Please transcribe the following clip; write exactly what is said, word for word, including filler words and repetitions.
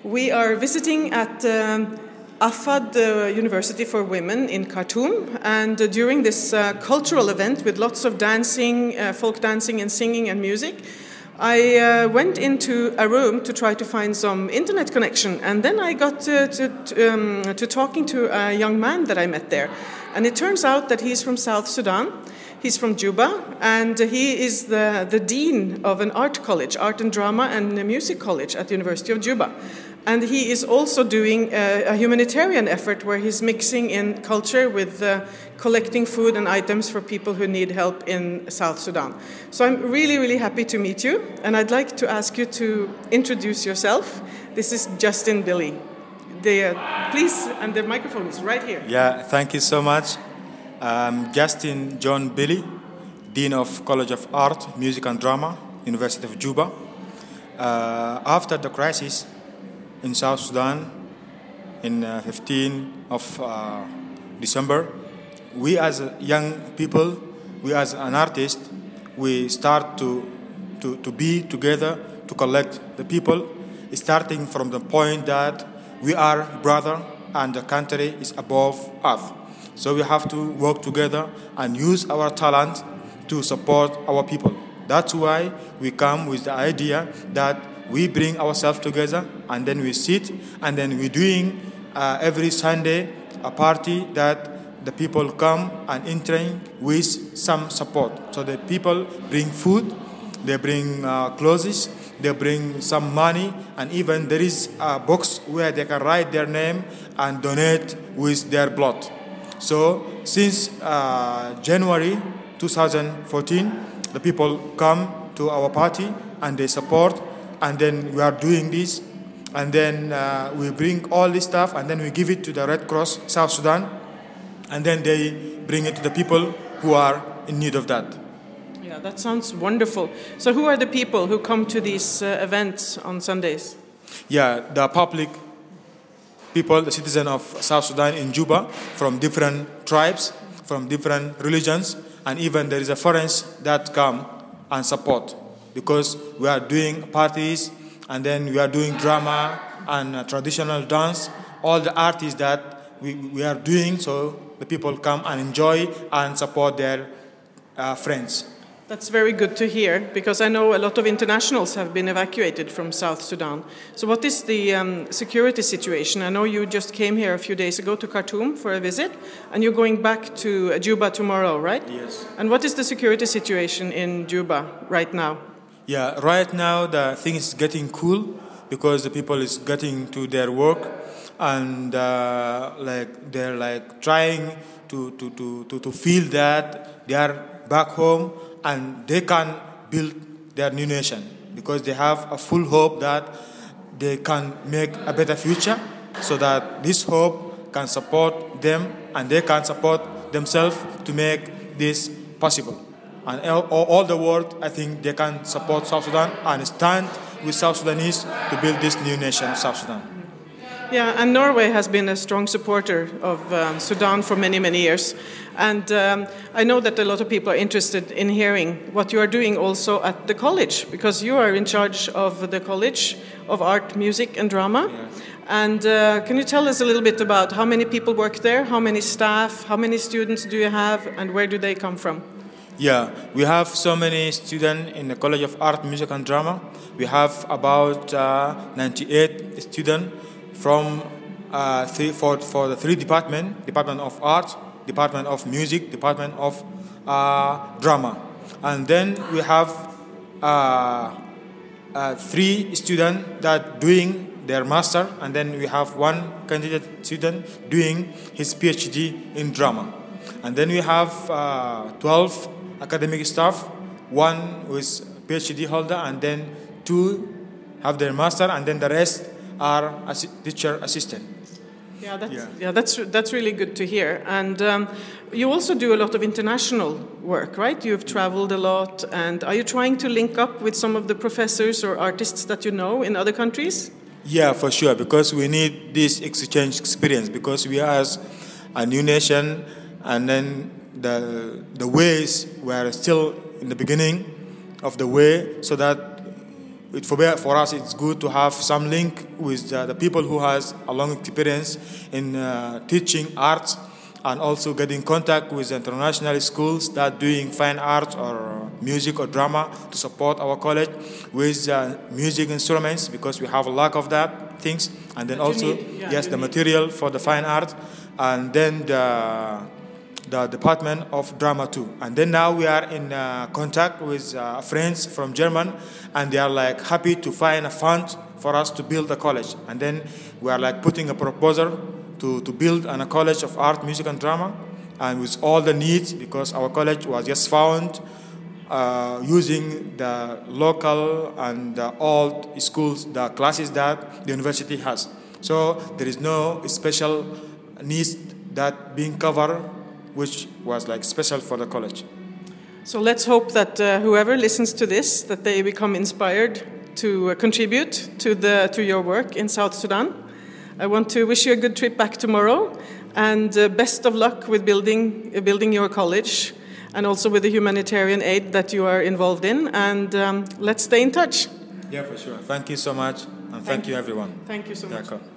We are visiting at um, Afad uh, University for Women in Khartoum, and uh, during this uh, cultural event with lots of dancing, uh, folk dancing and singing and music, I uh, went into a room to try to find some internet connection, and then I got to, to, to, um, to talking to a young man that I met there. And it turns out that he's from South Sudan. He's from Juba, and he is the, the dean of an art college, art and drama and music college at the University of Juba. And he is also doing a, a humanitarian effort where he's mixing in culture with uh, collecting food and items for people who need help in South Sudan. So I'm really, really happy to meet you, and I'd like to ask you to introduce yourself. This is Justin Billy. The, uh, please, and the microphone is right here. Yeah, thank you so much. I'm Justin John Billy, Dean of College of Art, Music and Drama, University of Juba. Uh, after the crisis in South Sudan, in uh, fifteenth of uh, December, we as young people, we as an artist, we start to, to, to be together to collect the people, starting from the point that we are brother and the country is above earth. So we have to work together and use our talent to support our people. That's why we come with the idea that we bring ourselves together and then we sit and then we're doing uh, every Sunday a party that the people come and entering with some support. So the people bring food, they bring uh, clothes, they bring some money, and even there is a box where they can write their name and donate with their blood. So since uh, January twenty fourteen, the people come to our party and they support, and then we are doing this, and then uh, we bring all this stuff and then we give it to the Red Cross South Sudan, and then they bring it to the people who are in need of that. Yeah, that sounds wonderful. So who are the people who come to these uh, events on Sundays? Yeah, the public people, the citizens of South Sudan in Juba, from different tribes, from different religions, and even there is a foreigners that come and support, because we are doing parties, and then we are doing drama and uh, traditional dance, all the artists that we, we are doing, so the people come and enjoy and support their uh, friends. That's very good to hear, because I know a lot of internationals have been evacuated from South Sudan. So what is the um, security situation? I know you just came here a few days ago to Khartoum for a visit, and you're going back to Juba tomorrow, right? Yes. And what is the security situation in Juba right now? Yeah, right now the thing is getting cool because the people is getting to their work, and uh, like they're like trying to, to, to, to, to feel that they are back home and they can build their new nation, because they have a full hope that they can make a better future, so that this hope can support them and they can support themselves to make this possible. And all, all the world, I think they can support South Sudan and stand with South Sudanese to build this new nation of South Sudan. Yeah, and Norway has been a strong supporter of um, Sudan for many, many years. And um, I know that a lot of people are interested in hearing what you are doing also at the college, because you are in charge of the College of Art, Music and Drama. Yes. And uh, can you tell us a little bit about how many people work there, how many staff, how many students do you have, and where do they come from? Yeah, we have so many students in the College of Art, Music and Drama. We have about uh, ninety-eight students from uh, three, for, for the three departments, Department of Art, Department of Music, Department of uh, Drama. And then we have uh, uh, three students that doing their master, and then we have one candidate student doing his PhD in drama. And then we have uh, twelve academic staff, one with PhD holder, and then two have their master, and then the rest are as teacher assistant. Yeah, that's, yeah. yeah, that's that's really good to hear. And um, you also do a lot of international work, right? You've traveled a lot, and are you trying to link up with some of the professors or artists that you know in other countries? Yeah, for sure, because we need this exchange experience, because we are as a new nation, and then the the ways were still in the beginning of the way, so that it, for, for us, it's good to have some link with uh, the people who has a long experience in uh, teaching arts, and also get in contact with international schools that doing fine art or music or drama to support our college with uh, music instruments, because we have a lack of that things. And then But also, need, yeah, yes, the need. material for the fine art, and then the, the Department of Drama too. And then now we are in uh, contact with uh, friends from Germany, and they are like happy to find a fund for us to build a college. And then we are like putting a proposal to, to build an, a college of art, music and drama, and with all the needs, because our college was just found uh, using the local and the old schools, the classes that the university has. So there is no special needs that being covered, which was like special for the college. So let's hope that uh, whoever listens to this, that they become inspired to uh, contribute to the to your work in South Sudan. I want to wish you a good trip back tomorrow, and uh, best of luck with building uh, building your college, and also with the humanitarian aid that you are involved in. And um, let's stay in touch. Yeah, for sure. Thank you so much, and thank, thank you, everyone. Thank you so much. D'accord.